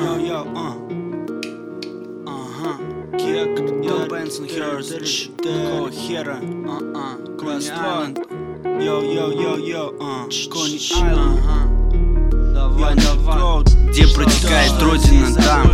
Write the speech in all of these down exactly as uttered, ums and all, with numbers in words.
Yo, yo, uh. Ага. Кек, Дэл Бенсон, Херс, какого хера? А-а. Класс два. Йо, йо, йо, йо, а. Кони Айленд. Давай, давай. Где протекает родина, там.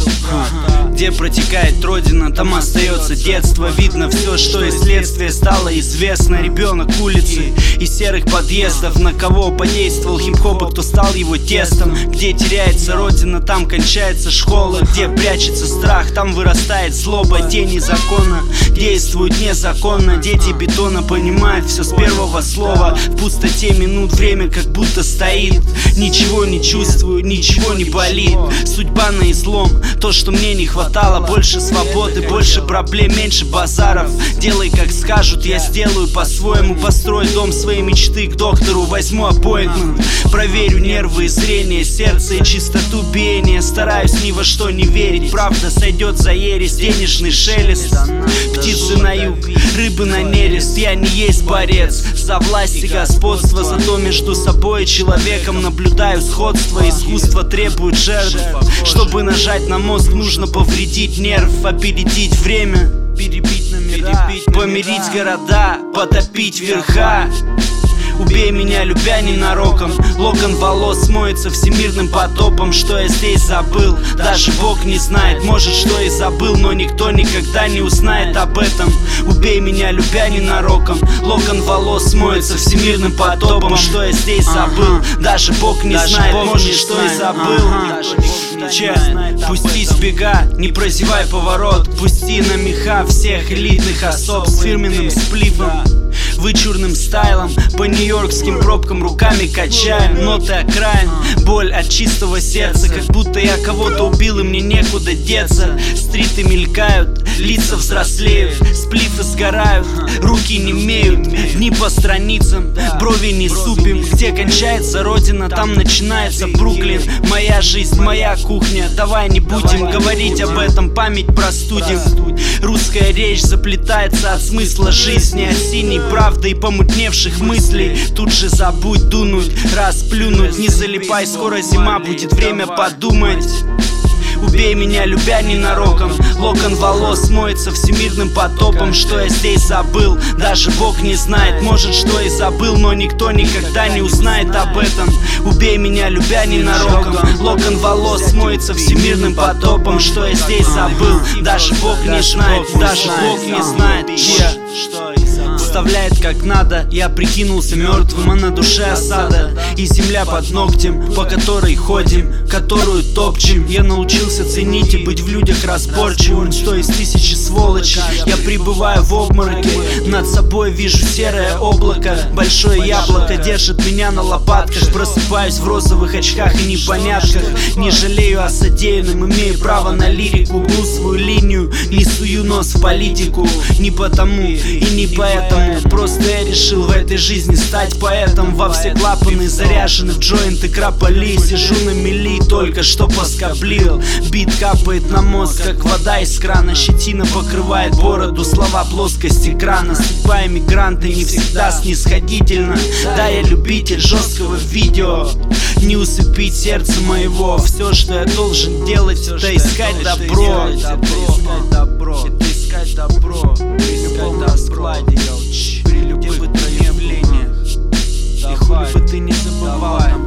Где протекает родина, там остается детство. Видно все, что из следствия стало известно. Ребенок улицы и серых подъездов. На кого подействовал хип-хоп и кто стал его тестом. Где теряется родина, там кончается школа. Где прячется страх, там вырастает злоба. Тени закона действуют незаконно. Дети бетона понимают все с первого слова. В пустоте минут время как будто стоит. Ничего не чувствую, ничего не болит. Судьба на излом, то, что мне не хватает. Больше свободы, больше проблем, меньше базаров. Делай как скажут, я сделаю по-своему. Построю дом своей мечты, к доктору возьму аппоинтмент. Проверю нервы и зрение, сердце и чистоту биения. Стараюсь ни во что не верить, правда сойдет за ересь. Денежный шелест, птицы на юг, рыбы на нерест. Я не есть борец за власть и господство, зато между собой и человеком наблюдаю сходство. Искусство требует жертв. Чтобы нажать на мозг, нужно повредить нерв, опередить время, перебить номера, помирить города, потопить верха. Убей меня, любя ненароком. Локон волос смоется всемирным потопом. Что я здесь забыл, даже Бог не знает. Может, что и забыл, но никто никогда не узнает об этом. Убей меня, любя ненароком. Локон волос смоется всемирным потопом. Что я здесь забыл, даже Бог не знает. Может, что и забыл. Че, пусти с бега, не прозевай поворот. Пусти на меха всех элитных особ с фирменным сплифом, вычурным стайлом, по нью-йоркским пробкам руками качаем. Ноты окраин, боль от чистого сердца. Как будто я кого-то убил и мне некуда деться. Стриты мелькают, лица взрослеют, сплифы сгорают, руки немеют, дни по страницам, брови не супим. Где кончается родина, там начинается Бруклин. Моя жизнь, моя кухня, давай не будем говорить об этом, память простудим. Русская речь заплетается от смысла жизни, от синей правды и помутневших мыслей. Тут же забудь, дунуть, расплюнуть. Не залипай, скоро зима, будет время подумать. Убей меня, любя ненароком. Локон волос смоется всемирным потопом. Что я здесь забыл, даже Бог не знает. Может, что и забыл, но никто никогда не узнает об этом. Убей меня, любя ненароком. Локон волос смоется всемирным потопом. Что я здесь забыл, даже Бог не знает. Даже Бог не знает. Вставляет как надо, я прикинулся мертвым, а на душе осада. И земля под ногтем, по которой ходим, которую топчем. Я научился ценить и быть в людях разборчивым. Что из тысячи сволочей я пребываю в обмороке. Над собой вижу серое облако. Большое яблоко держит меня на лопатках. Просыпаюсь в розовых очках и непонятках. Не жалею о содеянном, имею право на лирику. Гну свою линию, не сую нос в политику. Не потому и не поэтому. Просто я решил в этой жизни стать поэтом. Во все клапаны заряжены в джойнты крапали. Сижу на мели, только что поскоблил. Бит капает на мозг, как вода из крана. Щетина покрывает бороду, слова плоскость экрана. Судьба эмигранта не всегда снисходительна. Да, я любитель жесткого видео. Не усыпить сердце моего. Все, что я должен делать, это искать добро. Это искать добро. Это искать добро. Искать на складе, где бы ты не явлениях. И хули бы ты не забывал.